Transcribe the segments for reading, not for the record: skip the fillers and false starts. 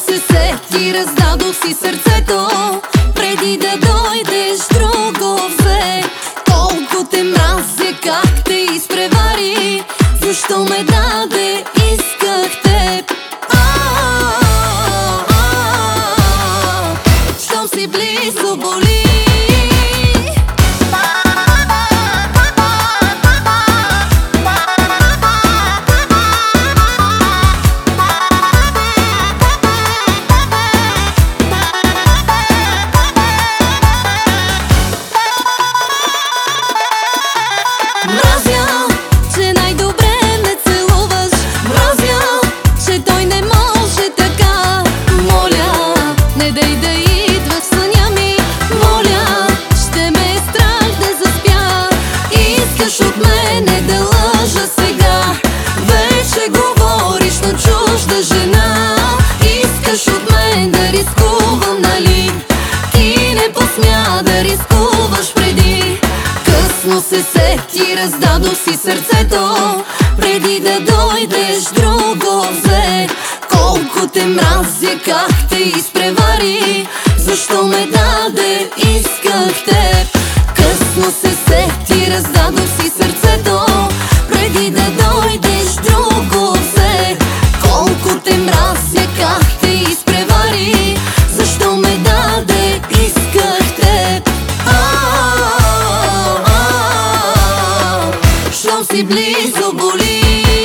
се сети, раздадох си сърцето, преди да дойдеш друго взе. Колко те мразя, как те изпревари, защо ме даде, исках теб. Щом си близо боли. Мразя, че най-добре ме целуваш. Мразя, че той не може така. Моля, не дай да идва в съня ми. Моля, ще ме е страх да заспя. Искаш от мене да лъжа сега. Вече говориш на чужда жена. Искаш от мен да рискувам, нали? Ти не посмя да рискуваш преди. Късно се сети, раздадох си сърцето, преди да дойдеш друго взе. Колко те мразя, как те изпревари, защо ме даде, исках теб. Късно се сети, раздадох си сърцето, преди да дойдеш друго взе. Колко те мразя, как те изпревари, защо ме даде, исках теб. Щом си близо боли.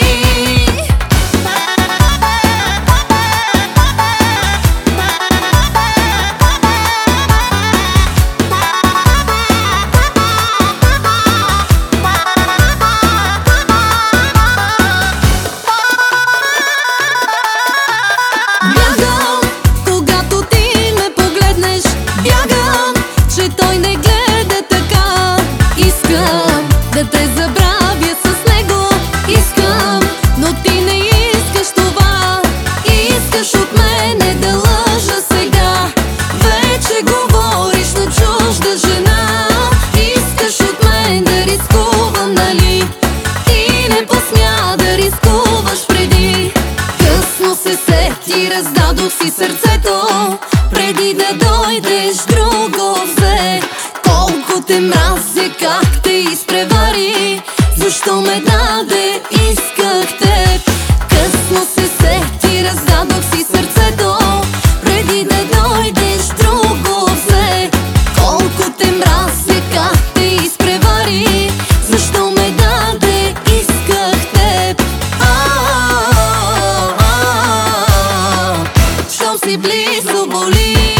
Бягам, когато ти ме погледнеш. Бягам, че той не гледа така. Искам да те забравя с него. Искам, но ти не искаш това. Искаш от мене да лъжа сега. Вече говориш на чужда жена. Искаш от мен да рискувам, нали? Ти не посмя да рискуваш преди. Късно се сети, раздадох си сърцето, преди да дойдеш друго взе. Колко те мразя, как те изпревари, защо ме даде, исках теб. Късно се сети, раздадох си сърцето, преди да дойдеш друго взе. Колко те мразя, как те изпревари, защо ме даде, исках теб. Щом си близо боли.